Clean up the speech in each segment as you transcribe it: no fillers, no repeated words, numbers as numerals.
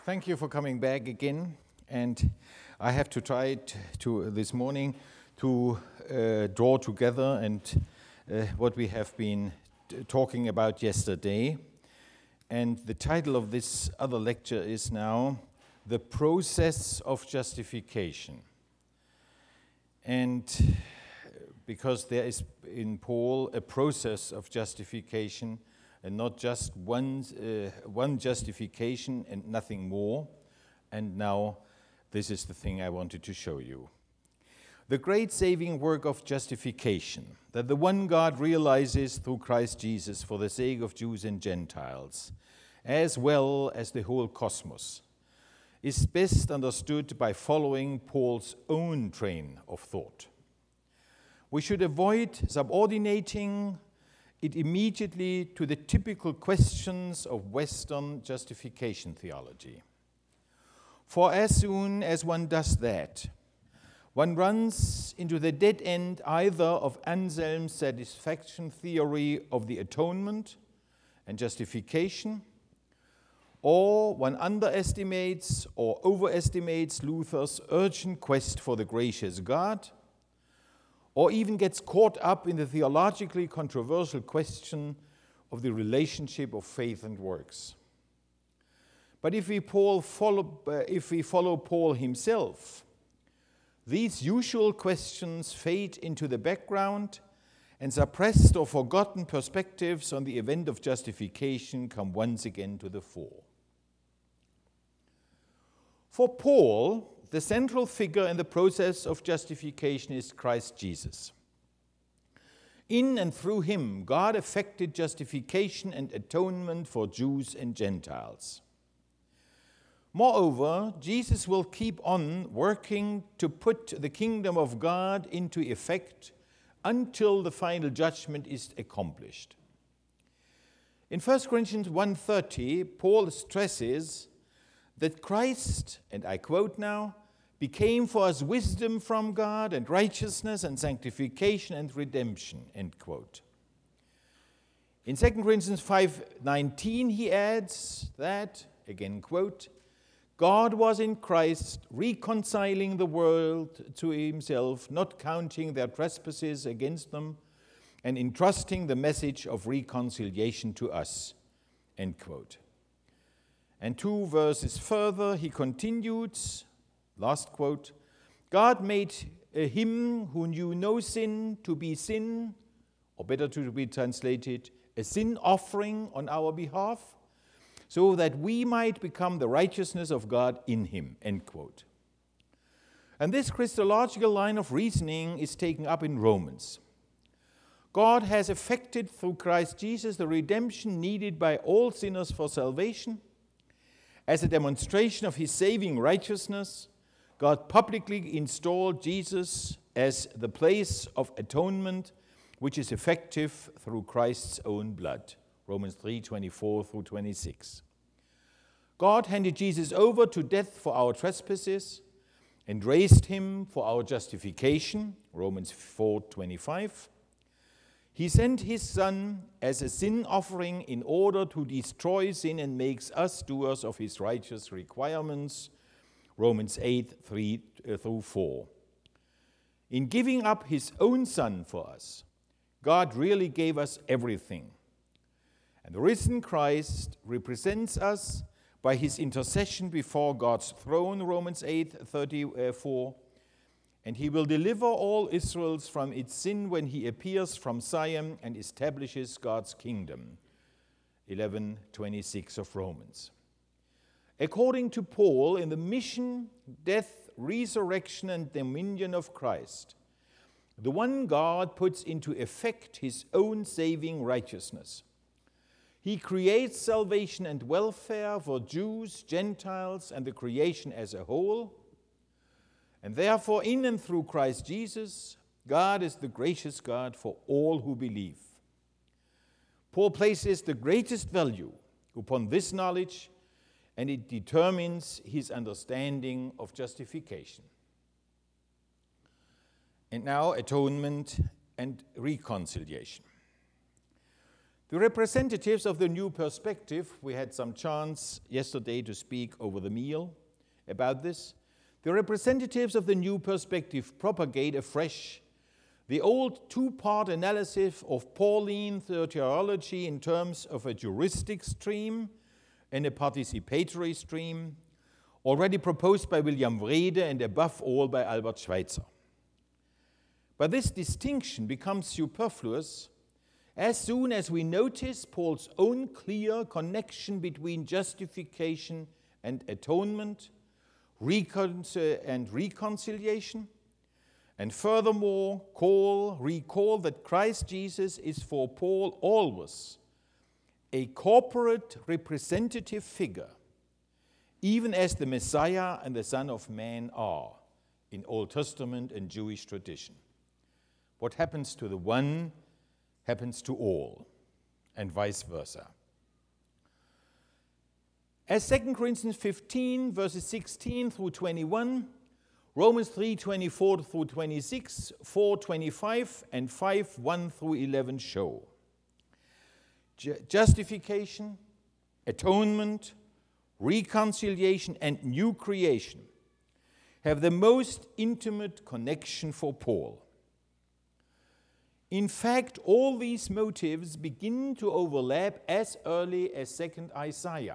Thank you for coming back again. And I have to try this morning to draw together what we have been talking about yesterday. And the title of this other lecture is now The Process of Justification. And because there is in Paul a process of justification, and not just one justification and nothing more. And now, this is the thing I wanted to show you. The great saving work of justification, that the one God realizes through Christ Jesus for the sake of Jews and Gentiles, as well as the whole cosmos, is best understood by following Paul's own train of thought. We should avoid subordinating it immediately to the typical questions of Western justification theology. For as soon as one does that, one runs into the dead end either of Anselm's satisfaction theory of the atonement and justification, or one underestimates or overestimates Luther's urgent quest for the gracious God, or even gets caught up in the theologically controversial question of the relationship of faith and works. But if we follow Paul himself, these usual questions fade into the background, and suppressed or forgotten perspectives on the event of justification come once again to the fore. For Paul, the central figure in the process of justification is Christ Jesus. In and through him, God effected justification and atonement for Jews and Gentiles. Moreover, Jesus will keep on working to put the kingdom of God into effect until the final judgment is accomplished. In 1 Corinthians 1:30, Paul stresses that Christ, and I quote now, became for us wisdom from God and righteousness and sanctification and redemption, end quote. In 2 Corinthians 5:19, he adds that, again quote, God was in Christ reconciling the world to himself, not counting their trespasses against them, and entrusting the message of reconciliation to us, end quote. And 2 verses further, he continued, last quote, God made him who knew no sin to be sin, or better to be translated, a sin offering on our behalf, so that we might become the righteousness of God in him, end quote. And this Christological line of reasoning is taken up in Romans. God has effected through Christ Jesus the redemption needed by all sinners for salvation. As a demonstration of his saving righteousness, God publicly installed Jesus as the place of atonement, which is effective through Christ's own blood. Romans 3:24-26. God handed Jesus over to death for our trespasses and raised him for our justification. Romans 4:25. He sent his Son as a sin offering in order to destroy sin and makes us doers of his righteous requirements. Romans 8:3-4. In giving up his own Son for us, God really gave us everything. And the risen Christ represents us by his intercession before God's throne, Romans 8:34. And he will deliver all Israel from its sin when he appears from Zion and establishes God's kingdom. 11:26 of Romans. According to Paul, in the mission, death, resurrection, and dominion of Christ, the one God puts into effect his own saving righteousness. He creates salvation and welfare for Jews, Gentiles, and the creation as a whole. And therefore, in and through Christ Jesus, God is the gracious God for all who believe. Paul places the greatest value upon this knowledge, and it determines his understanding of justification. And now, atonement and reconciliation. The representatives of the new perspective, we had some chance yesterday to speak over the meal about this. The representatives of the new perspective propagate afresh the old two-part analysis of Pauline theology in terms of a juristic stream and a participatory stream, already proposed by William Wrede and above all by Albert Schweitzer. But this distinction becomes superfluous as soon as we notice Paul's own clear connection between justification and atonement, and reconciliation, and furthermore recall that Christ Jesus is for Paul always a corporate representative figure, even as the Messiah and the Son of Man are in Old Testament and Jewish tradition. What happens to the one happens to all, and vice versa. As 2 Corinthians 15, verses 16 through 21, Romans 3, 24 through 26, 4, 25, and 5, 1 through 11 show, justification, atonement, reconciliation, and new creation have the most intimate connection for Paul. In fact, all these motives begin to overlap as early as 2nd Isaiah.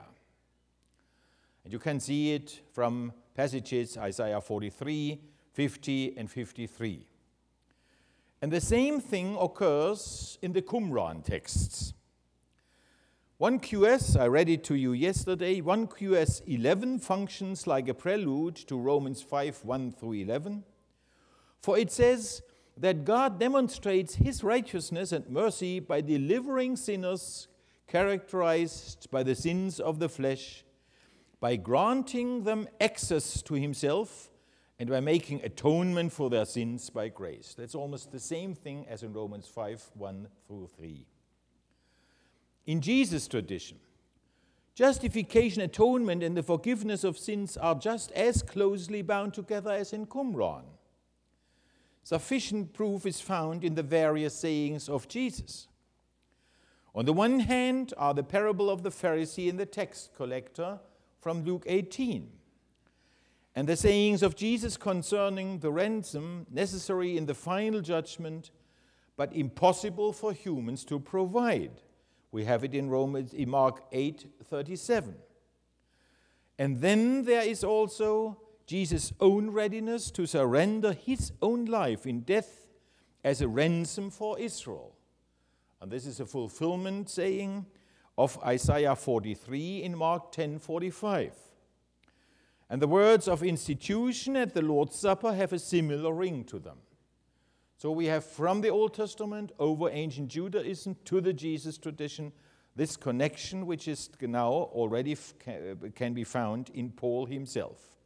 And you can see it from passages Isaiah 43, 50, and 53. And the same thing occurs in the Qumran texts. 1 QS, I read it to you yesterday, 1 QS 11 functions like a prelude to Romans 5, 1 through 11. For it says that God demonstrates his righteousness and mercy by delivering sinners characterized by the sins of the flesh, by granting them access to himself, and by making atonement for their sins by grace. That's almost the same thing as in Romans 5, 1 through 3. In Jesus' tradition, justification, atonement, and the forgiveness of sins are just as closely bound together as in Qumran. Sufficient proof is found in the various sayings of Jesus. On the one hand are the parable of the Pharisee and the tax collector from Luke 18, and the sayings of Jesus concerning the ransom necessary in the final judgment, but impossible for humans to provide. We have it in Mark 8:37. And then there is also Jesus' own readiness to surrender his own life in death as a ransom for Israel. And this is a fulfillment saying of Isaiah 43 in Mark 10:45. And the words of institution at the Lord's Supper have a similar ring to them. So we have from the Old Testament over ancient Judaism to the Jesus tradition this connection which is now already can be found in Paul himself.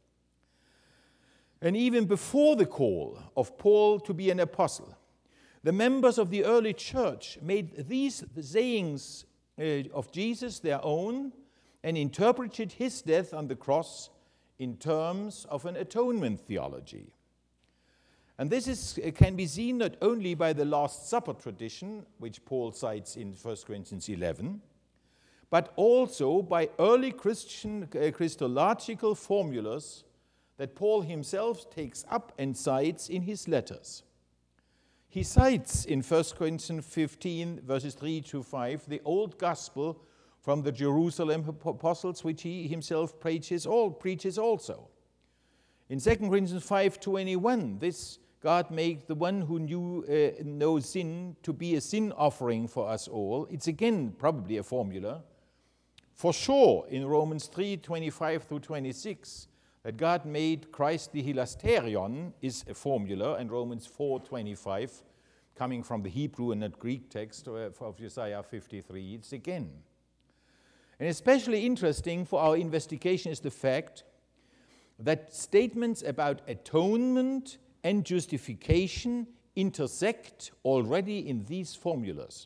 And even before the call of Paul to be an apostle, the members of the early church made these sayings of Jesus their own and interpreted his death on the cross in terms of an atonement theology. And this can be seen not only by the Last Supper tradition, which Paul cites in 1 Corinthians 11, but also by early Christian Christological formulas that Paul himself takes up and cites in his letters. He cites in 1 Corinthians 15, verses 3 to 5, the old gospel from the Jerusalem apostles, which he himself preaches also. In 2 Corinthians 5:21, this God made the one who knew no sin to be a sin offering for us all. It's again probably a formula. For sure, in Romans 3:25 through 26, that God made Christ the hilasterion is a formula, and Romans 4:25, coming from the Hebrew and not Greek text of Isaiah 53, it's again. And especially interesting for our investigation is the fact that statements about atonement and justification intersect already in these formulas.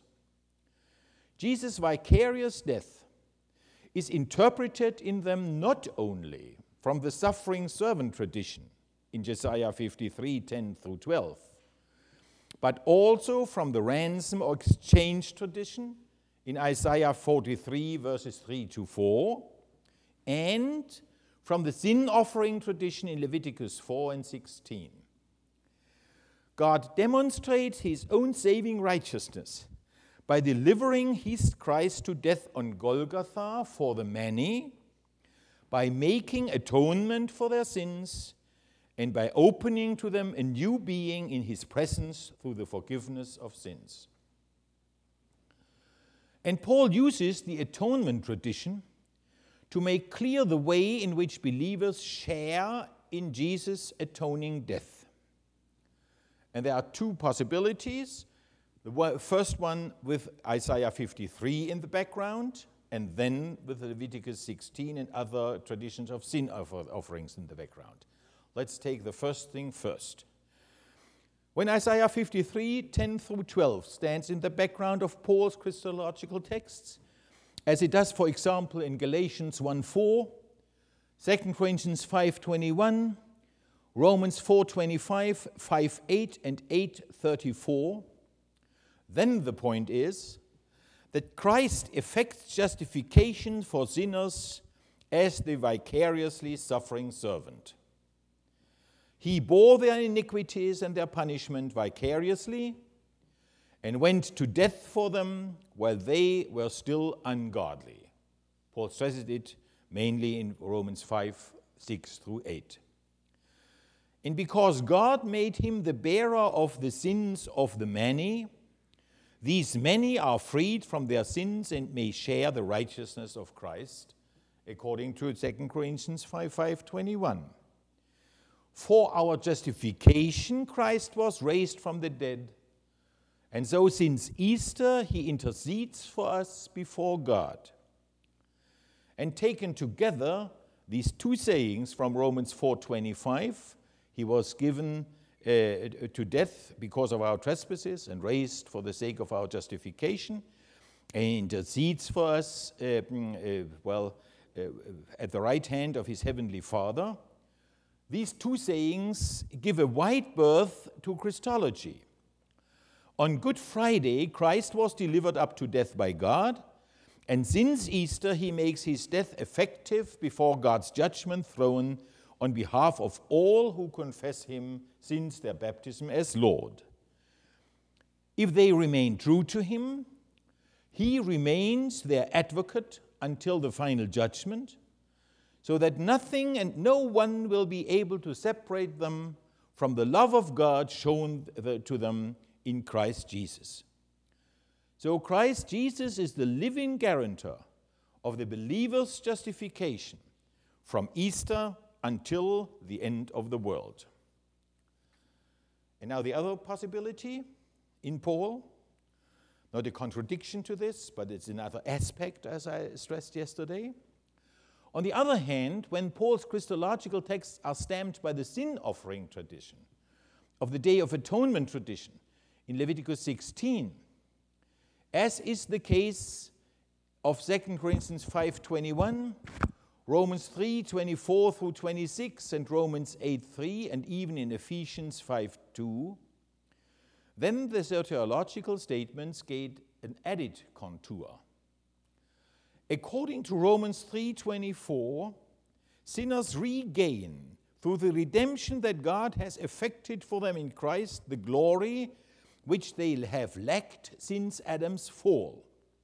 Jesus' vicarious death is interpreted in them not only from the suffering servant tradition in Isaiah 53, 10 through 12, but also from the ransom or exchange tradition in Isaiah 43, verses 3 to 4, and from the sin offering tradition in Leviticus 4 and 16. God demonstrates his own saving righteousness by delivering his Christ to death on Golgotha for the many, by making atonement for their sins, and by opening to them a new being in his presence through the forgiveness of sins. And Paul uses the atonement tradition to make clear the way in which believers share in Jesus' atoning death. And there are two possibilities. The first one with Isaiah 53 in the background, and then with Leviticus 16 and other traditions of sin offerings in the background. Let's take the first thing first. When Isaiah 53, 10 through 12 stands in the background of Paul's Christological texts, as it does, for example, in Galatians 1:4, 2 Corinthians 5:21, Romans 4:25, 5:8, and 8:34, then the point is that Christ effects justification for sinners as the vicariously suffering servant. He bore their iniquities and their punishment vicariously and went to death for them while they were still ungodly. Paul stresses it mainly in Romans 5, 6 through 8. And because God made him the bearer of the sins of the many, these many are freed from their sins and may share the righteousness of Christ, according to 2 Corinthians 5:21. For our justification, Christ was raised from the dead, and so since Easter, he intercedes for us before God. And taken together, these two sayings from Romans 4:25, he was given to death because of our trespasses and raised for the sake of our justification, and intercedes for us at the right hand of his heavenly Father. These two sayings give a wide berth to Christology. On Good Friday, Christ was delivered up to death by God, and since Easter, he makes his death effective before God's judgment throne on behalf of all who confess him since their baptism as Lord. If they remain true to him, he remains their advocate until the final judgment, so that nothing and no one will be able to separate them from the love of God shown to them in Christ Jesus. So Christ Jesus is the living guarantor of the believer's justification from Easter until the end of the world. And now the other possibility in Paul, not a contradiction to this, but it's another aspect, as I stressed yesterday. On the other hand, when Paul's Christological texts are stamped by the sin offering tradition of the Day of Atonement tradition in Leviticus 16, as is the case of 2 Corinthians 5:21, Romans 3:24 through 26, and Romans 8:3, and even in Ephesians 5:2, then the soteriological statements gain an added contour. According to Romans 3:24, sinners regain, through the redemption that God has effected for them in Christ, the glory which they have lacked since Adam's fall.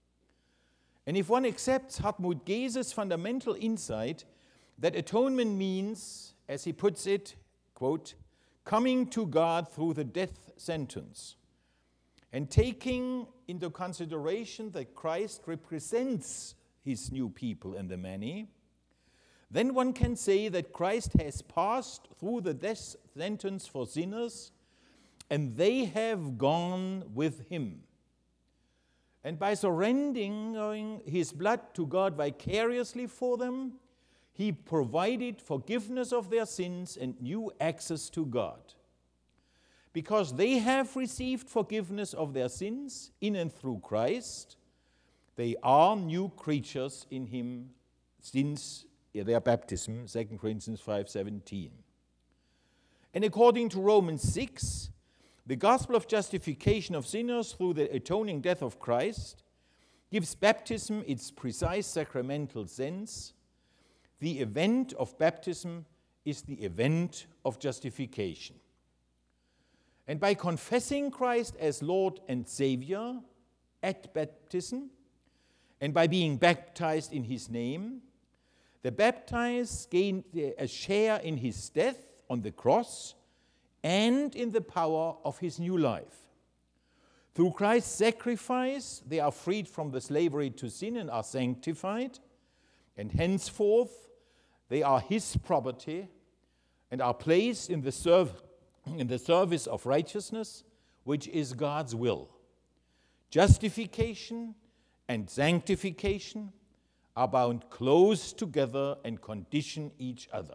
And if one accepts Hartmut Gese's fundamental insight that atonement means, as he puts it, quote, coming to God through the death sentence, and taking into consideration that Christ represents his new people and the many, then one can say that Christ has passed through the death sentence for sinners, and they have gone with him. And by surrendering his blood to God vicariously for them, he provided forgiveness of their sins and new access to God. Because they have received forgiveness of their sins in and through Christ, they are new creatures in him since their baptism, 2 Corinthians 5:17. And according to Romans 6, the gospel of justification of sinners through the atoning death of Christ gives baptism its precise sacramental sense. The event of baptism is the event of justification. And by confessing Christ as Lord and Savior at baptism, and by being baptized in his name, the baptized gain a share in his death on the cross and in the power of his new life. Through Christ's sacrifice, they are freed from the slavery to sin and are sanctified, and henceforth they are his property and are placed in the service of righteousness, which is God's will. Justification and sanctification are bound close together and condition each other.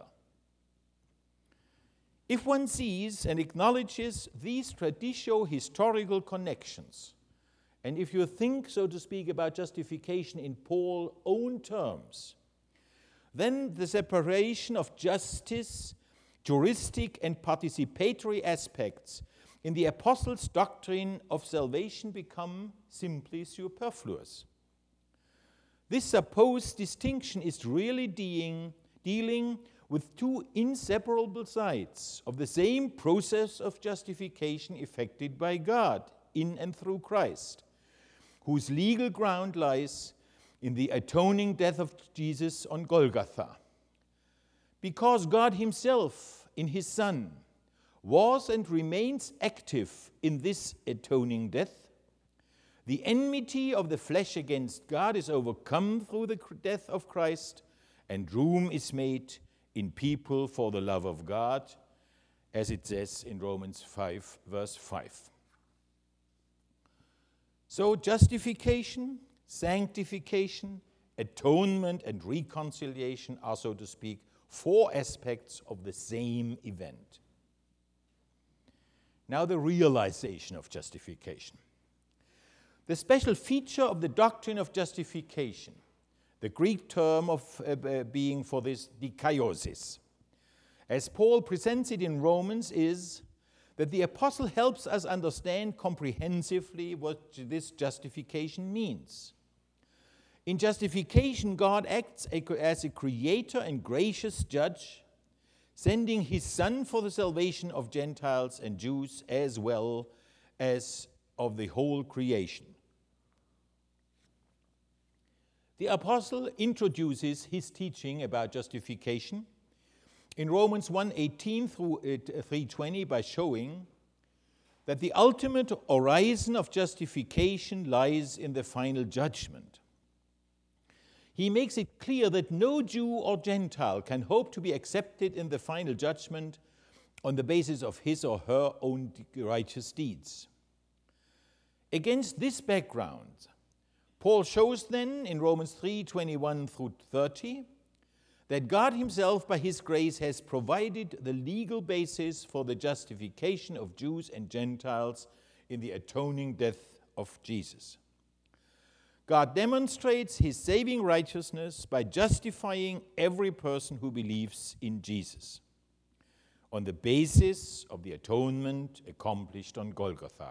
If one sees and acknowledges these traditio-historical connections, and if you think, so to speak, about justification in Paul's own terms, then the separation of justice, juristic and participatory aspects in the apostles' doctrine of salvation become simply superfluous. This supposed distinction is really dealing with two inseparable sides of the same process of justification effected by God in and through Christ, whose legal ground lies in the atoning death of Jesus on Golgotha. Because God himself, in his Son, was and remains active in this atoning death, the enmity of the flesh against God is overcome through the death of Christ, and room is made in people for the love of God, as it says in Romans 5, verse 5. So justification, sanctification, atonement, and reconciliation are, so to speak, four aspects of the same event. Now the realization of justification. The special feature of the doctrine of justification, the Greek term of being for this dikaiosis, as Paul presents it in Romans, is that the apostle helps us understand comprehensively what this justification means. In justification, God acts as a creator and gracious judge, sending his Son for the salvation of Gentiles and Jews as well as of the whole creation. The apostle introduces his teaching about justification in Romans 1:18 through 3:20 by showing that the ultimate horizon of justification lies in the final judgment. He makes it clear that no Jew or Gentile can hope to be accepted in the final judgment on the basis of his or her own righteous deeds. Against this background, Paul shows then in Romans 3:21 through 30 that God himself by his grace has provided the legal basis for the justification of Jews and Gentiles in the atoning death of Jesus. God demonstrates his saving righteousness by justifying every person who believes in Jesus on the basis of the atonement accomplished on Golgotha.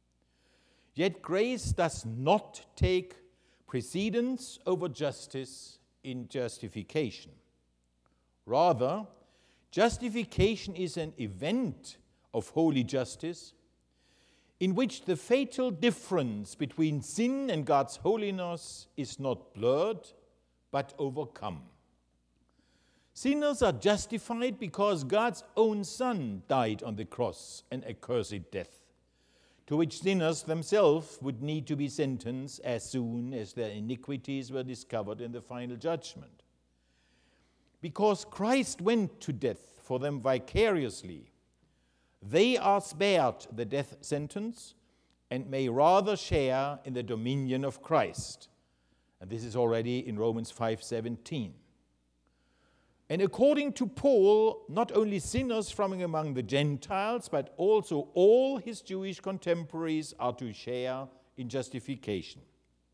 Yet grace does not take precedence over justice in justification. Rather, justification is an event of holy justice in which the fatal difference between sin and God's holiness is not blurred, but overcome. Sinners are justified because God's own Son died on the cross an accursed death, to which sinners themselves would need to be sentenced as soon as their iniquities were discovered in the final judgment. Because Christ went to death for them vicariously, they are spared the death sentence and may rather share in the dominion of Christ. And this is already in Romans 5:17. And according to Paul, not only sinners from among the Gentiles, but also all his Jewish contemporaries are to share in justification.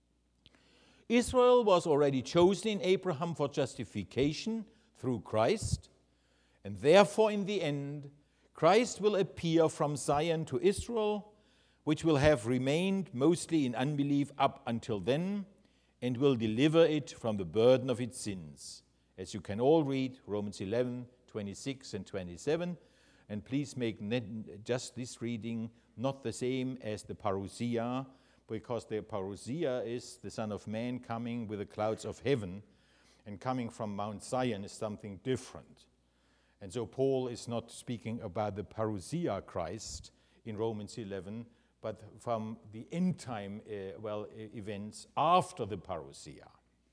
Israel was already chosen in Abraham for justification through Christ, and therefore in the end, Christ will appear from Zion to Israel, which will have remained mostly in unbelief up until then, and will deliver it from the burden of its sins. As you can all read, Romans 11, 26 and 27. And please make just this reading not the same as the parousia, because the parousia is the Son of Man coming with the clouds of heaven, and coming from Mount Zion is something different. And so Paul is not speaking about the parousia Christ in Romans 11, but from the end time events after the parousia.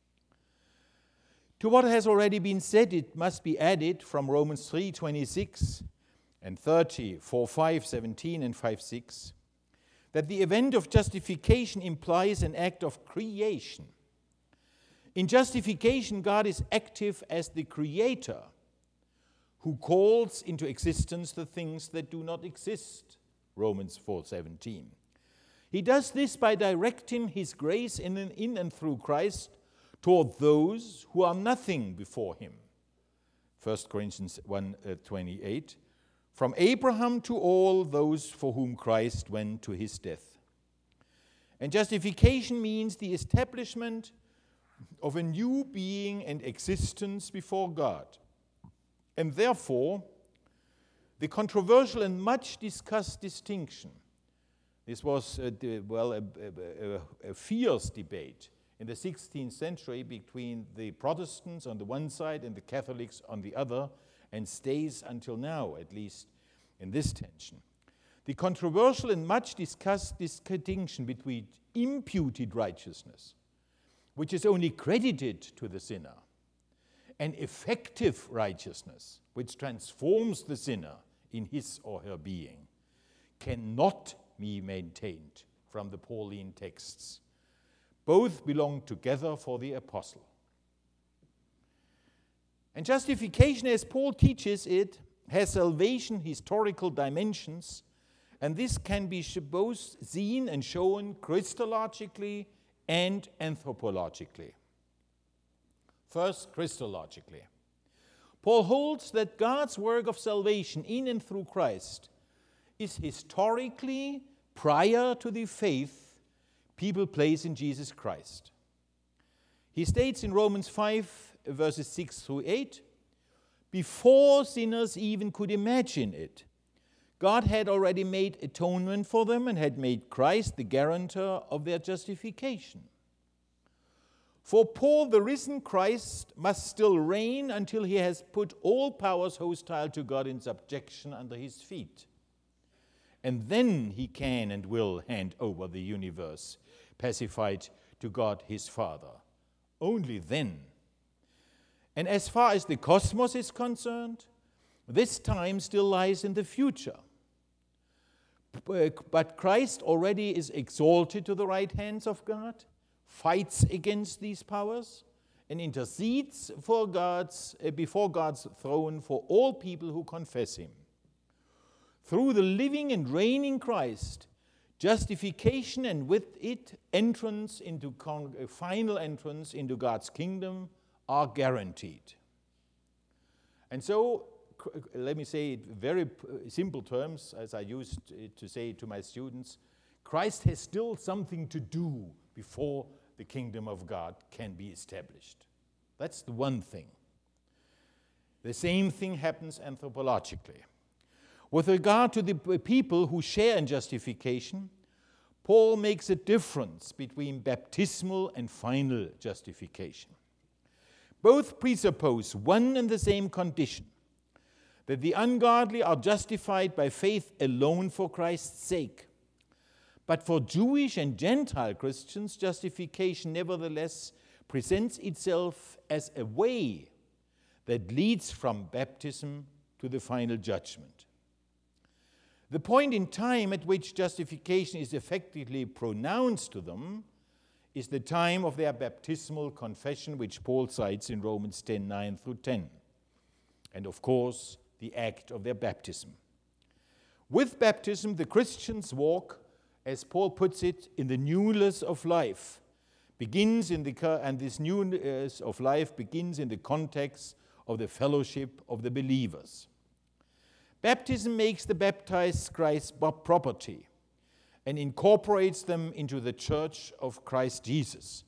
To what has already been said, it must be added from Romans 3:26 and 30, 4:5, 17, and 5:6, that the event of justification implies an act of creation. In justification, God is active as the creator who calls into existence the things that do not exist, Romans 4:17. He does this by directing his grace in and through Christ toward those who are nothing before him, 1 Corinthians 1:28, from Abraham to all those for whom Christ went to his death. And justification means the establishment of a new being and existence before God. And therefore, the controversial and much discussed distinction, this was a fierce debate in the 16th century between the Protestants on the one side and the Catholics on the other, and stays until now, at least in this tension. The controversial and much discussed distinction between imputed righteousness, which is only credited to the sinner, and effective righteousness, which transforms the sinner in his or her being, cannot be maintained from the Pauline texts. Both belong together for the apostle. And justification, as Paul teaches it, has salvation historical dimensions, and this can be both seen and shown Christologically and anthropologically. First, Christologically. Paul holds that God's work of salvation in and through Christ is historically prior to the faith people place in Jesus Christ. He states in Romans 5, verses 6 through 8, before sinners even could imagine it, God had already made atonement for them and had made Christ the guarantor of their justification. For Paul, the risen Christ must still reign until he has put all powers hostile to God in subjection under his feet. And then he can and will hand over the universe, pacified to God his Father. Only then. And as far as the cosmos is concerned, this time still lies in the future. But Christ already is exalted to the right hands of God, fights against these powers, and intercedes before God's throne for all people who confess him. Through the living and reigning Christ, justification and with it final entrance into God's kingdom are guaranteed. And so, let me say it in very simple terms, as I used to say to my students, Christ has still something to do before the kingdom of God can be established. That's the one thing. The same thing happens anthropologically. With regard to the people who share in justification, Paul makes a difference between baptismal and final justification. Both presuppose one and the same condition, that the ungodly are justified by faith alone for Christ's sake. But for Jewish and Gentile Christians, justification nevertheless presents itself as a way that leads from baptism to the final judgment. The point in time at which justification is effectively pronounced to them is the time of their baptismal confession, which Paul cites in Romans 10:9 through 10. And of course, the act of their baptism. With baptism, the Christians walk, as Paul puts it, in the newness of life. And this newness of life begins in the context of the fellowship of the believers. Baptism makes the baptized Christ's property and incorporates them into the church of Christ Jesus.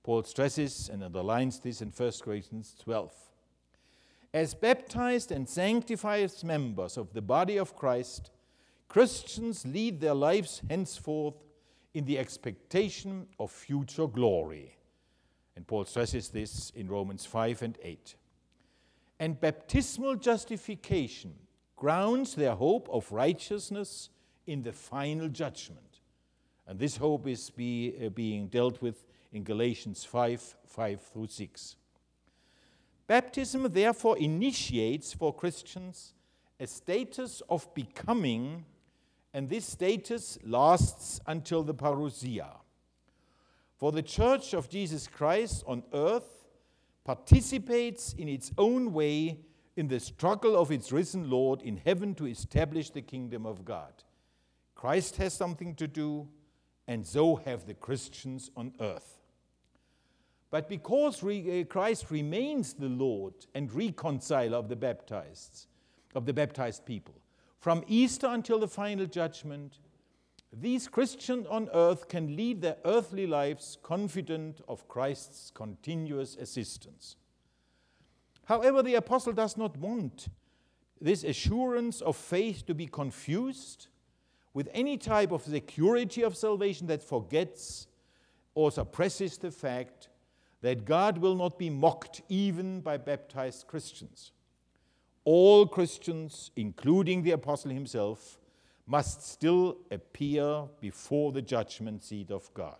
Paul stresses and underlines this in 1 Corinthians 12. As baptized and sanctified members of the body of Christ, Christians lead their lives henceforth in the expectation of future glory. And Paul stresses this in Romans 5 and 8. And baptismal justification grounds their hope of righteousness in the final judgment. And this hope is being dealt with in Galatians 5 through 6. Baptism therefore initiates for Christians a status of becoming, and this status lasts until the parousia. For the Church of Jesus Christ on earth participates in its own way in the struggle of its risen Lord in heaven to establish the kingdom of God. Christ has something to do, and so have the Christians on earth. But because Christ remains the Lord and reconciler of the baptized people, from Easter until the final judgment, these Christians on earth can lead their earthly lives confident of Christ's continuous assistance. However, the apostle does not want this assurance of faith to be confused with any type of security of salvation that forgets or suppresses the fact that God will not be mocked even by baptized Christians. All Christians, including the apostle himself, must still appear before the judgment seat of God.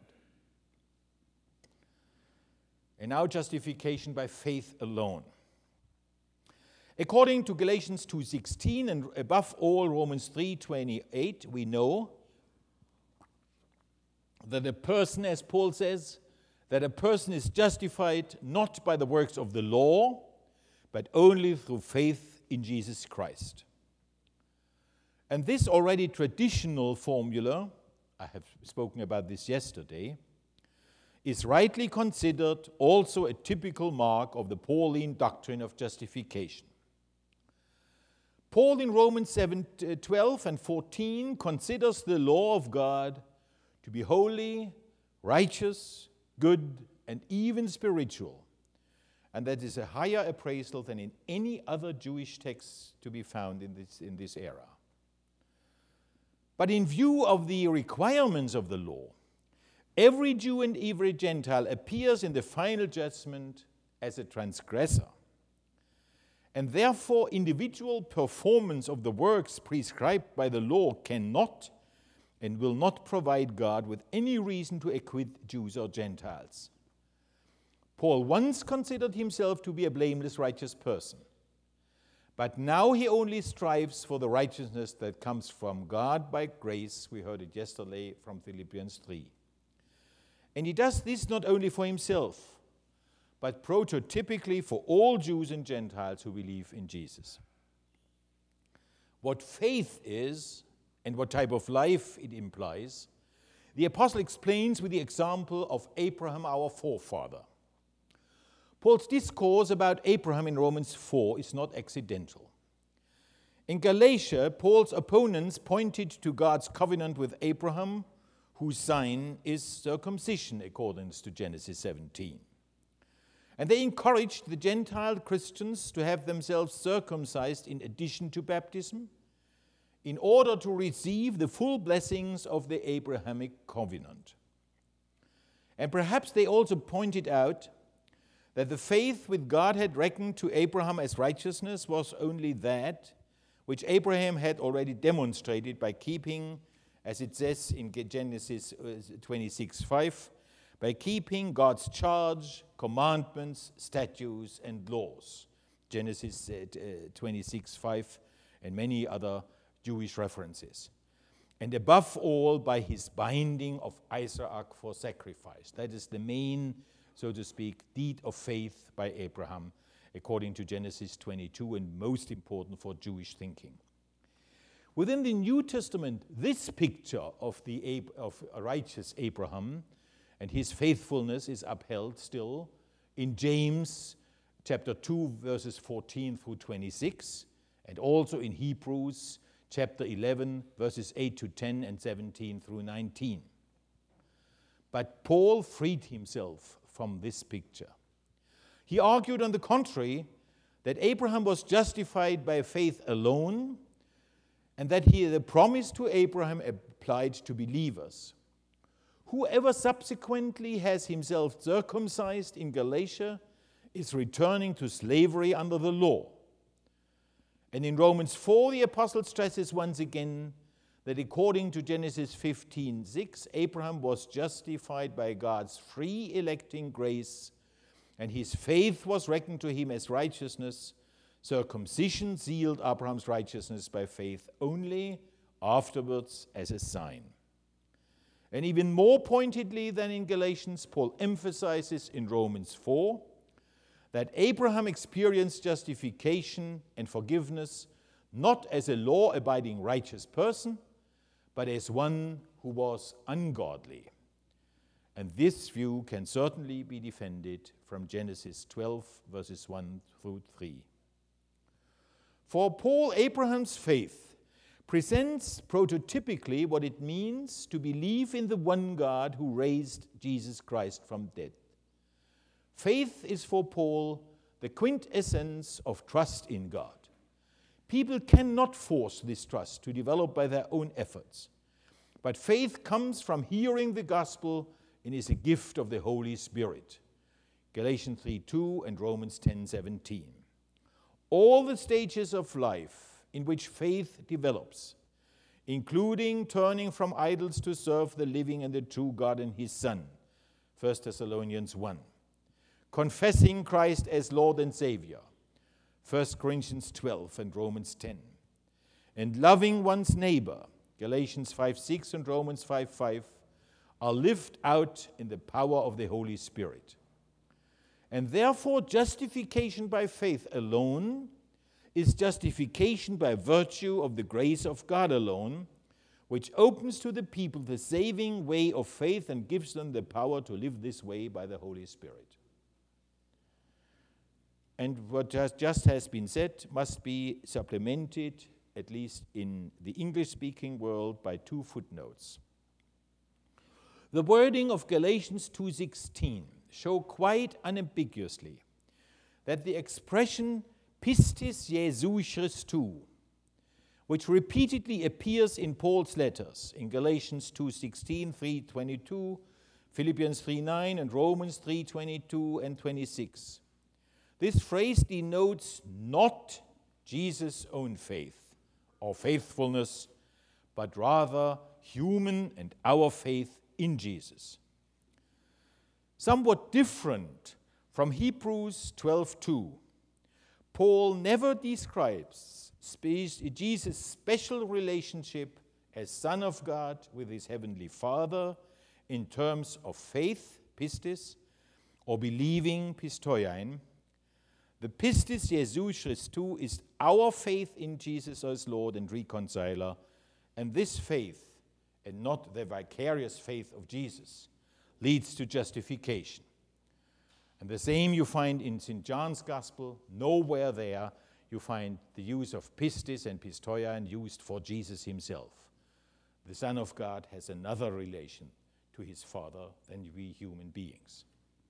And now justification by faith alone. According to Galatians 2:16 and above all Romans 3:28, we know that a person, as Paul says, that a person is justified not by the works of the law, but only through faith in Jesus Christ. And this already traditional formula, I have spoken about this yesterday, is rightly considered also a typical mark of the Pauline doctrine of justification. Paul in Romans 7:12 and 14 considers the law of God to be holy, righteous, good, and even spiritual. And that is a higher appraisal than in any other Jewish text to be found in this era. But in view of the requirements of the law, every Jew and every Gentile appears in the final judgment as a transgressor. And therefore, individual performance of the works prescribed by the law cannot and will not provide God with any reason to acquit Jews or Gentiles. Paul once considered himself to be a blameless, righteous person. But now he only strives for the righteousness that comes from God by grace. We heard it yesterday from Philippians 3. And he does this not only for himself, but prototypically for all Jews and Gentiles who believe in Jesus. What faith is and what type of life it implies, the apostle explains with the example of Abraham, our forefather. Paul's discourse about Abraham in Romans 4 is not accidental. In Galatia, Paul's opponents pointed to God's covenant with Abraham, whose sign is circumcision, according to Genesis 17. And they encouraged the Gentile Christians to have themselves circumcised in addition to baptism, in order to receive the full blessings of the Abrahamic covenant. And perhaps they also pointed out that the faith which God had reckoned to Abraham as righteousness was only that which Abraham had already demonstrated by keeping, as it says in Genesis 26:5, by keeping God's charge, commandments, statutes, and laws. Genesis 26:5 and many other Jewish references. And above all, by his binding of Isaac for sacrifice. That is the main, so to speak, deed of faith by Abraham, according to Genesis 22, and most important for Jewish thinking. Within the New Testament, this picture of a righteous Abraham and his faithfulness is upheld still in James chapter 2, verses 14 through 26, and also in Hebrews chapter 11, verses 8 to 10 and 17 through 19. But Paul freed himself from this picture. He argued, on the contrary, that Abraham was justified by faith alone, and that the promise to Abraham applied to believers. Whoever subsequently has himself circumcised in Galatia is returning to slavery under the law. And in Romans 4, the apostle stresses once again that according to Genesis 15:6, Abraham was justified by God's free electing grace, and his faith was reckoned to him as righteousness. Circumcision sealed Abraham's righteousness by faith only, afterwards as a sign. And even more pointedly than in Galatians, Paul emphasizes in Romans 4 that Abraham experienced justification and forgiveness not as a law-abiding righteous person, but as one who was ungodly. And this view can certainly be defended from Genesis 12, verses 1 through 3. For Paul, Abraham's faith presents prototypically what it means to believe in the one God who raised Jesus Christ from death. Faith is for Paul the quintessence of trust in God. People cannot force this trust to develop by their own efforts, but faith comes from hearing the gospel and is a gift of the Holy Spirit. Galatians 3:2 and Romans 10:17. All the stages of life in which faith develops, including turning from idols to serve the living and the true God and his Son, 1 Thessalonians 1. Confessing Christ as Lord and Savior, 1 Corinthians 12 and Romans 10. And loving one's neighbor, Galatians 5:6 and Romans 5:5, are lived out in the power of the Holy Spirit. And therefore, justification by faith alone is justification by virtue of the grace of God alone, which opens to the people the saving way of faith and gives them the power to live this way by the Holy Spirit. And what just has been said must be supplemented, at least in the English-speaking world, by two footnotes. The wording of Galatians 2:16 show quite unambiguously that the expression pistis Jesu Christou, which repeatedly appears in Paul's letters in Galatians 2:16, 3:22, Philippians 3:9, and Romans 3:22 and 26. This phrase denotes not Jesus' own faith or faithfulness, but rather human and our faith in Jesus. Somewhat different from Hebrews 12:2, Paul never describes Jesus' special relationship as Son of God with his heavenly Father in terms of faith, pistis, or believing, pistoian. The pistis Jesu Christou is our faith in Jesus as Lord and reconciler, and this faith, and not the vicarious faith of Jesus, leads to justification. And the same you find in St. John's Gospel. Nowhere there you find the use of pistis and pistoian used for Jesus himself. The Son of God has another relation to his Father than we human beings.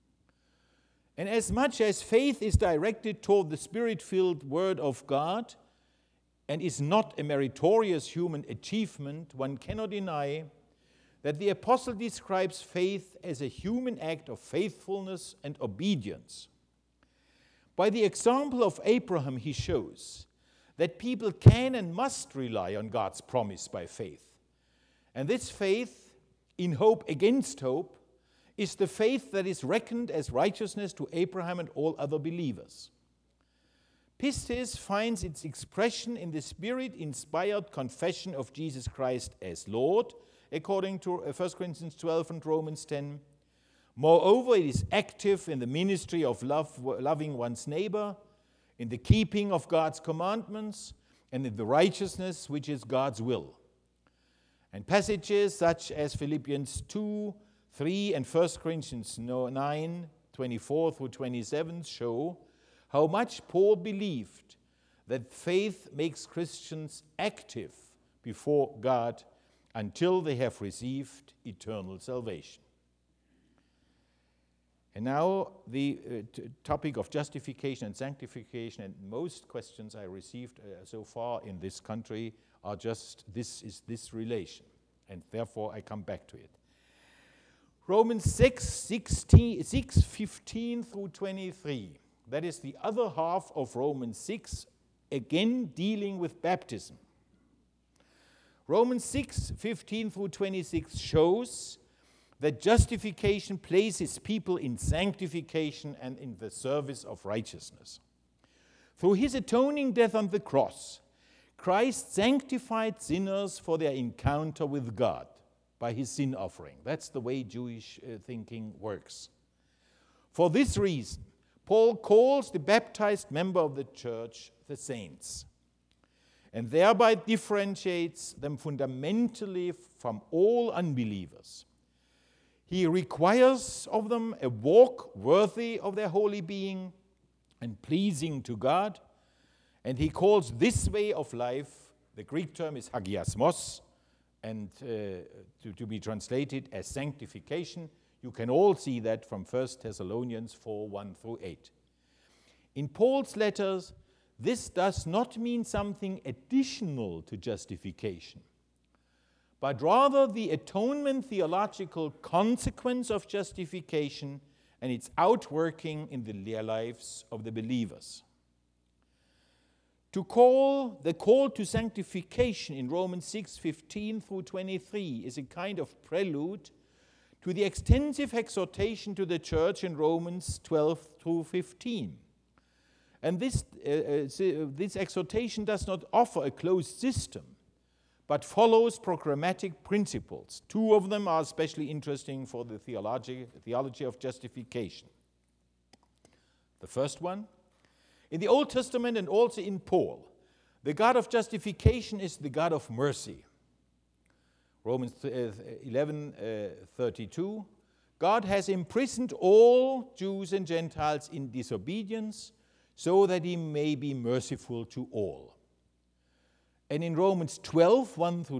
And as much as faith is directed toward the Spirit-filled Word of God and is not a meritorious human achievement, one cannot deny that the apostle describes faith as a human act of faithfulness and obedience. By the example of Abraham, he shows that people can and must rely on God's promise by faith. And this faith, in hope against hope, is the faith that is reckoned as righteousness to Abraham and all other believers. Pistis finds its expression in the Spirit-inspired confession of Jesus Christ as Lord, according to 1 Corinthians 12 and Romans 10. Moreover, it is active in the ministry of loving one's neighbor, in the keeping of God's commandments, and in the righteousness which is God's will. And passages such as Philippians 2:3 and 1 Corinthians 9:24 through 27 show how much Paul believed that faith makes Christians active before God until they have received eternal salvation. And now the topic of justification and sanctification, and most questions I received so far in this country are just this relation, and therefore I come back to it. Romans 6:15 through 23. That is the other half of Romans 6, again dealing with baptism. Romans 6:15 through 26 shows that justification places people in sanctification and in the service of righteousness. Through his atoning death on the cross, Christ sanctified sinners for their encounter with God by his sin offering. That's the way Jewish thinking works. For this reason, Paul calls the baptized member of the church the saints, and thereby differentiates them fundamentally from all unbelievers. He requires of them a walk worthy of their holy being and pleasing to God, and he calls this way of life, the Greek term is hagiasmos, and to be translated as sanctification. You can all see that from 1 Thessalonians 4:1 through 8. In Paul's letters, this does not mean something additional to justification, but rather the atonement theological consequence of justification and its outworking in the lives of the believers. The call to sanctification in Romans 6:15 through 23 is a kind of prelude to the extensive exhortation to the church in Romans 12 through 15. And this exhortation does not offer a closed system, but follows programmatic principles. Two of them are especially interesting for the theology of justification. The first one, in the Old Testament and also in Paul, the God of justification is the God of mercy. Romans 11:32, God has imprisoned all Jews and Gentiles in disobedience so that he may be merciful to all. And in Romans 12:1 through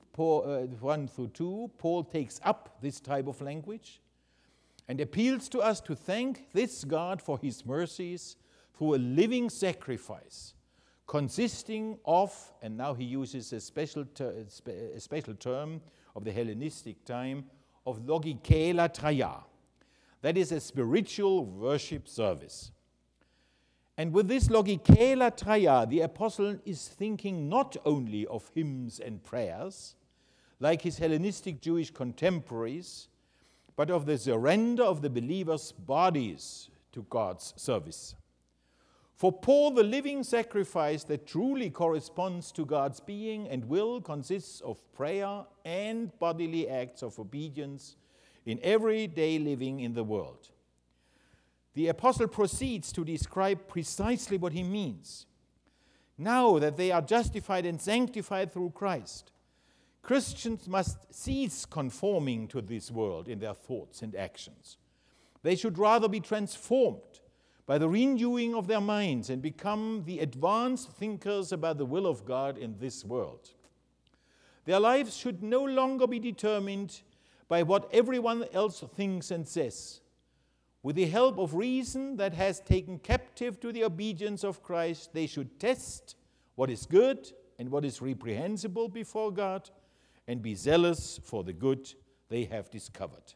2, Paul takes up this type of language and appeals to us to thank this God for his mercies through a living sacrifice consisting of, and now he uses a special term of the Hellenistic time, of logikē latreia. That is a spiritual worship service. And with this logikē latreia, the apostle is thinking not only of hymns and prayers, like his Hellenistic Jewish contemporaries, but of the surrender of the believers' bodies to God's service. For Paul, the living sacrifice that truly corresponds to God's being and will consists of prayer and bodily acts of obedience in everyday living in the world. The apostle proceeds to describe precisely what he means. Now that they are justified and sanctified through Christ, Christians must cease conforming to this world in their thoughts and actions. They should rather be transformed by the renewing of their minds and become the advanced thinkers about the will of God in this world. Their lives should no longer be determined by what everyone else thinks and says. With the help of reason that has taken captive to the obedience of Christ, they should test what is good and what is reprehensible before God and be zealous for the good they have discovered.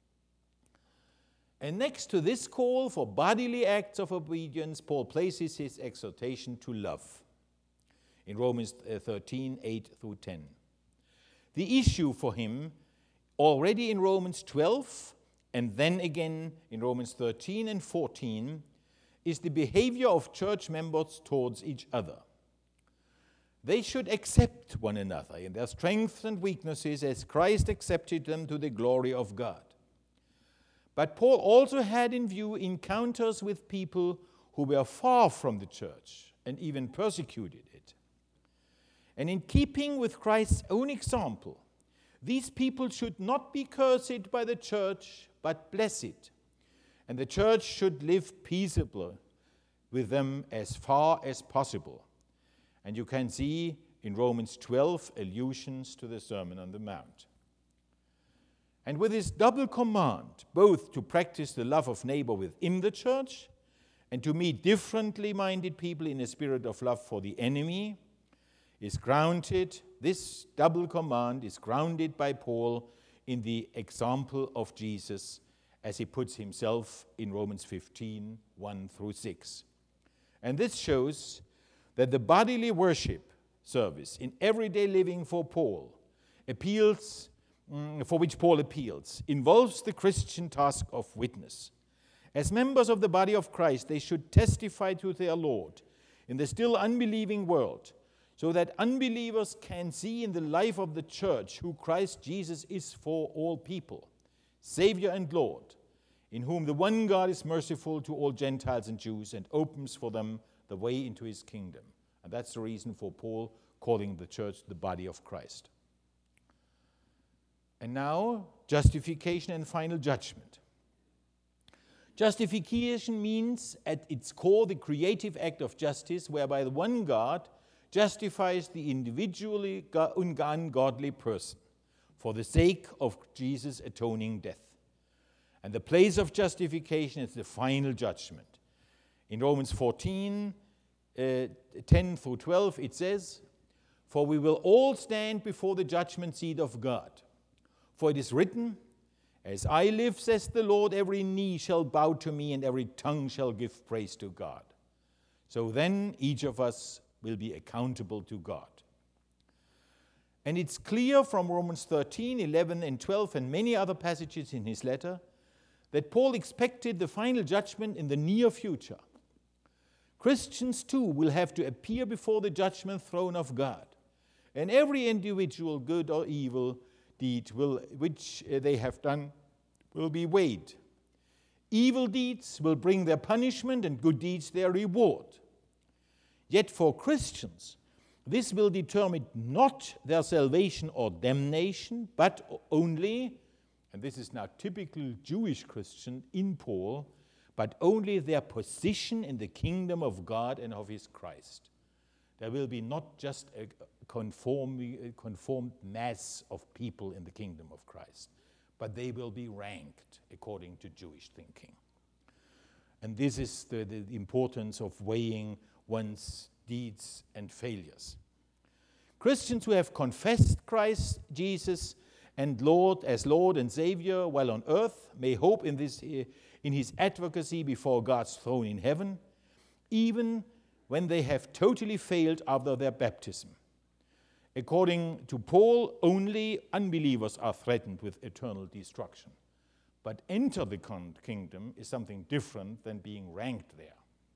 And next to this call for bodily acts of obedience, Paul places his exhortation to love in Romans 13:8 through 10. The issue for him, already in Romans 12, and then again in Romans 13 and 14, is the behavior of church members towards each other. They should accept one another in their strengths and weaknesses as Christ accepted them to the glory of God. But Paul also had in view encounters with people who were far from the church and even persecuted it. And in keeping with Christ's own example, these people should not be cursed by the church, but blessed. And the church should live peaceably with them as far as possible. And you can see in Romans 12 allusions to the Sermon on the Mount. And with this double command, both to practice the love of neighbor within the church and to meet differently minded people in a spirit of love for the enemy, this double command is grounded by Paul in the example of Jesus as he puts himself in Romans 15, 1-6. And this shows that the bodily worship service in everyday living for which Paul appeals, involves the Christian task of witness. As members of the body of Christ, they should testify to their Lord in the still unbelieving world, so that unbelievers can see in the life of the church who Christ Jesus is for all people, Savior and Lord, in whom the one God is merciful to all Gentiles and Jews and opens for them the way into his kingdom. And that's the reason for Paul calling the church the body of Christ. And now, justification and final judgment. Justification means at its core the creative act of justice whereby the one God justifies the individually ungodly person for the sake of Jesus' atoning death. And the place of justification is the final judgment. In Romans 14, 10-12, it says, "For we will all stand before the judgment seat of God. For it is written, as I live, says the Lord, every knee shall bow to me and every tongue shall give praise to God." So then each of us will be accountable to God. And it's clear from Romans 13, 11, and 12, and many other passages in his letter, that Paul expected the final judgment in the near future. Christians too will have to appear before the judgment throne of God, and every individual good or evil deed which they have done will be weighed. Evil deeds will bring their punishment and good deeds their reward. Yet for Christians, this will determine not their salvation or damnation, but only, and this is now typical Jewish Christian in Paul, but only their position in the kingdom of God and of his Christ. There will be not just a conformed mass of people in the kingdom of Christ, but they will be ranked according to Jewish thinking. And this is the importance of weighing one's deeds and failures. Christians who have confessed Christ Jesus and Lord as Lord and Savior while on earth may hope in his advocacy before God's throne in heaven, even when they have totally failed after their baptism. According to Paul, only unbelievers are threatened with eternal destruction. But enter the kingdom is something different than being ranked there.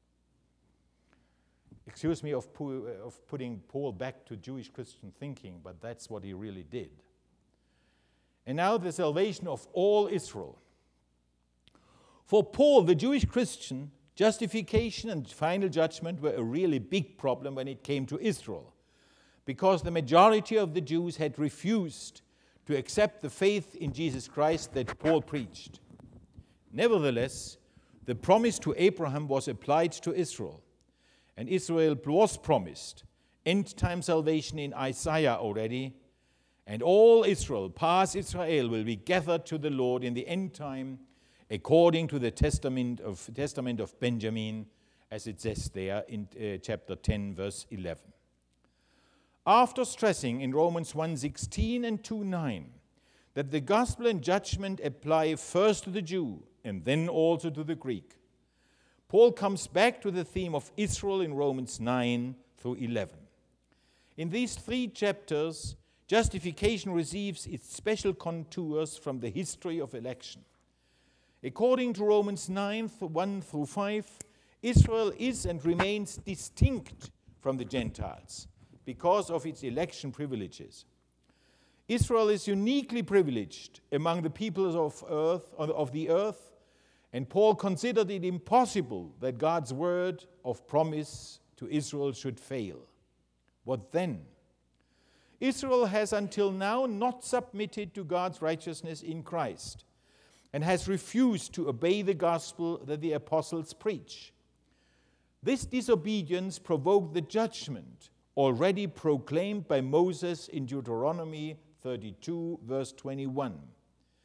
Excuse me of putting Paul back to Jewish Christian thinking, but that's what he really did. And now the salvation of all Israel. For Paul, the Jewish Christian, justification and final judgment were a really big problem when it came to Israel, because the majority of the Jews had refused to accept the faith in Jesus Christ that Paul preached. Nevertheless, the promise to Abraham was applied to Israel, and Israel was promised end-time salvation in Isaiah already, and all Israel, past Israel, will be gathered to the Lord in the end time, according to the testament of Benjamin, as it says there in chapter 10, verse 11. After stressing in Romans 1:16 and 2:9 that the gospel and judgment apply first to the Jew and then also to the Greek, Paul comes back to the theme of Israel in Romans 9-11. In these 3 chapters, justification receives its special contours from the history of election. According to Romans 9:1-5, Israel is and remains distinct from the Gentiles because of its election privileges. Israel is uniquely privileged among the peoples of the earth, and Paul considered it impossible that God's word of promise to Israel should fail. What then? Israel has until now not submitted to God's righteousness in Christ and has refused to obey the gospel that the apostles preach. This disobedience provoked the judgment already proclaimed by Moses in Deuteronomy 32, verse 21.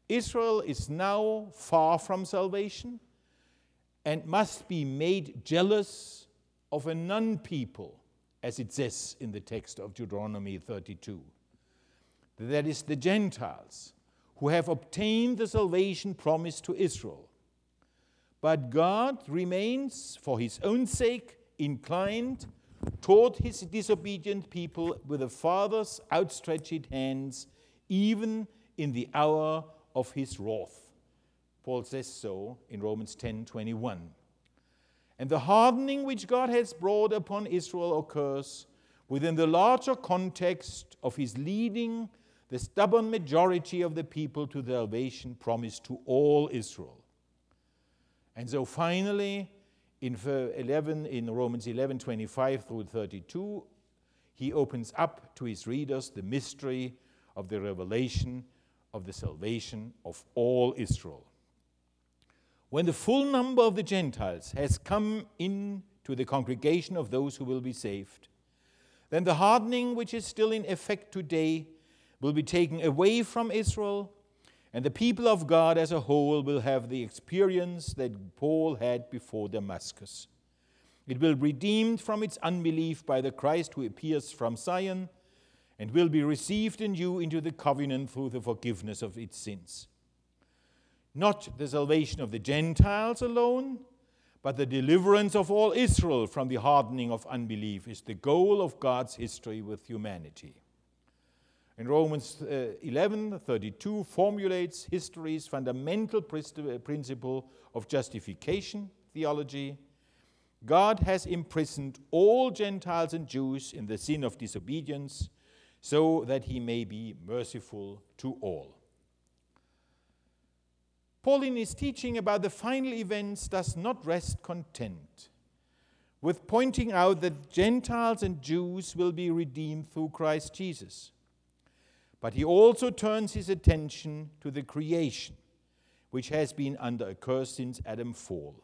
Israel is now far from salvation and must be made jealous of a non-people, as it says in the text of Deuteronomy 32. That is the Gentiles, who have obtained the salvation promised to Israel. But God remains, for his own sake, inclined toward his disobedient people with a father's outstretched hands, even in the hour of his wrath. Paul says so in Romans 10:21. And the hardening which God has brought upon Israel occurs within the larger context of his leading the stubborn majority of the people to the salvation promised to all Israel. And so finally, in Romans 11:25 through 32, he opens up to his readers the mystery of the revelation of the salvation of all Israel. When the full number of the Gentiles has come into the congregation of those who will be saved, then the hardening which is still in effect today will be taken away from Israel, and the people of God as a whole will have the experience that Paul had before Damascus. It will be redeemed from its unbelief by the Christ who appears from Zion, and will be received anew into the covenant through the forgiveness of its sins. Not the salvation of the Gentiles alone, but the deliverance of all Israel from the hardening of unbelief is the goal of God's history with humanity. And Romans 11:32 formulates history's fundamental principle of justification theology. God has imprisoned all Gentiles and Jews in the sin of disobedience, so that he may be merciful to all. Paul, in his teaching about the final events, does not rest content with pointing out that Gentiles and Jews will be redeemed through Christ Jesus. But he also turns his attention to the creation, which has been under a curse since Adam's fall.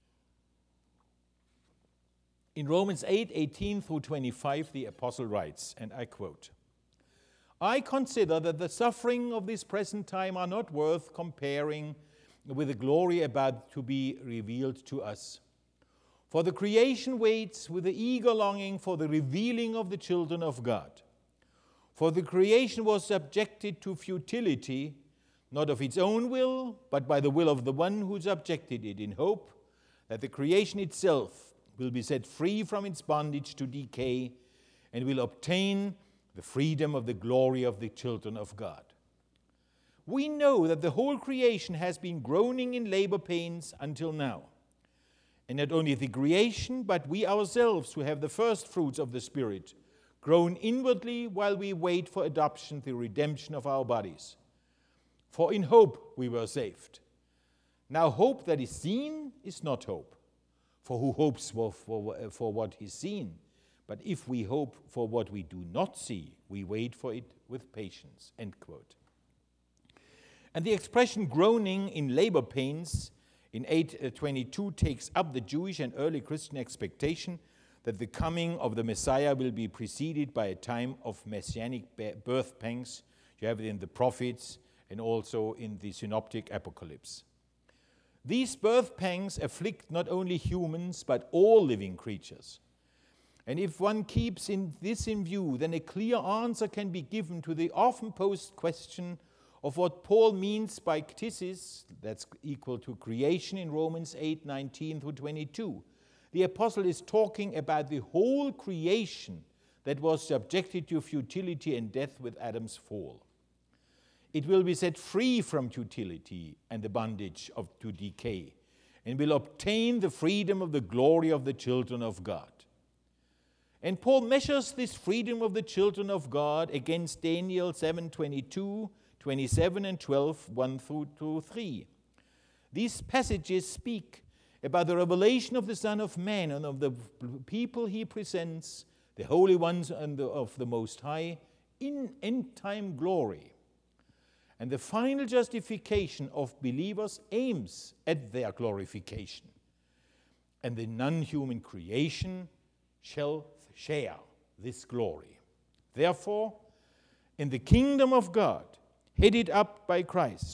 In Romans 8:18 through 25, the apostle writes, and I quote, "I consider that the suffering of this present time are not worth comparing with the glory about to be revealed to us. For the creation waits with the eager longing for the revealing of the children of God. For the creation was subjected to futility, not of its own will, but by the will of the one who subjected it, in hope that the creation itself will be set free from its bondage to decay and will obtain the freedom of the glory of the children of God. We know that the whole creation has been groaning in labor pains until now. And not only the creation, but we ourselves who have the first fruits of the Spirit, groan inwardly while we wait for adoption, the redemption of our bodies. For in hope we were saved. Now hope that is seen is not hope. For who hopes for what is seen? But if we hope for what we do not see, we wait for it with patience." End quote. And the expression groaning in labor pains in 8:22 takes up the Jewish and early Christian expectation that the coming of the Messiah will be preceded by a time of messianic birth pangs. You have it in the prophets and also in the synoptic apocalypse. These birth pangs afflict not only humans, but all living creatures. And if one keeps this in view, then a clear answer can be given to the often posed question of what Paul means by ktisis, that's equal to creation in Romans 8:19 through 22. The apostle is talking about the whole creation that was subjected to futility and death with Adam's fall. It will be set free from futility and the bondage to decay, and will obtain the freedom of the glory of the children of God. And Paul measures this freedom of the children of God against Daniel 7:22, 27 and 12, 1 through 3. These passages speak about the revelation of the Son of Man and of the people he presents, the holy ones of the Most High, in end-time glory. And the final justification of believers aims at their glorification. And the non-human creation shall share this glory. Therefore, in the kingdom of God, headed up by Christ,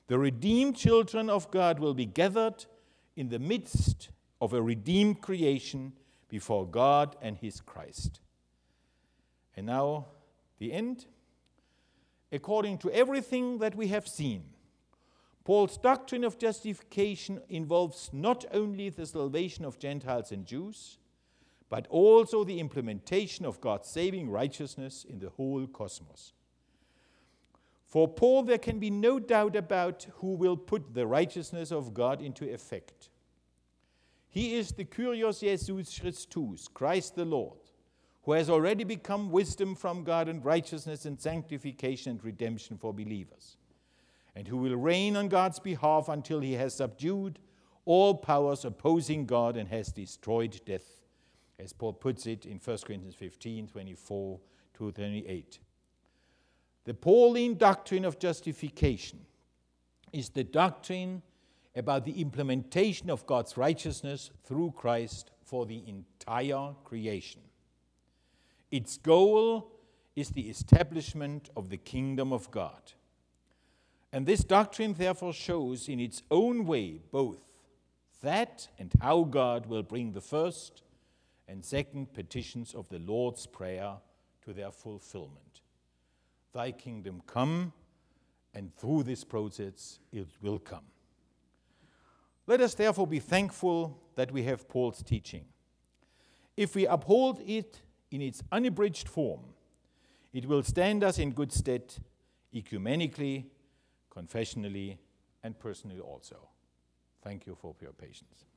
The redeemed children of God will be gathered in the midst of a redeemed creation before God and his Christ. And now, the end. According to everything that we have seen, Paul's doctrine of justification involves not only the salvation of Gentiles and Jews, but also the implementation of God's saving righteousness in the whole cosmos. For Paul, there can be no doubt about who will put the righteousness of God into effect. He is the Kyrios Jesus Christus, Christ the Lord, who has already become wisdom from God and righteousness and sanctification and redemption for believers, and who will reign on God's behalf until he has subdued all powers opposing God and has destroyed death, as Paul puts it in 1 Corinthians 15, 24 to 28. The Pauline doctrine of justification is the doctrine about the implementation of God's righteousness through Christ for the entire creation. Its goal is the establishment of the kingdom of God. And this doctrine therefore shows in its own way both that and how God will bring the first and second petitions of the Lord's Prayer to their fulfillment. Thy kingdom come, and through this process it will come. Let us therefore be thankful that we have Paul's teaching. If we uphold it in its unabridged form, it will stand us in good stead ecumenically, confessionally, and personally also. Thank you for your patience.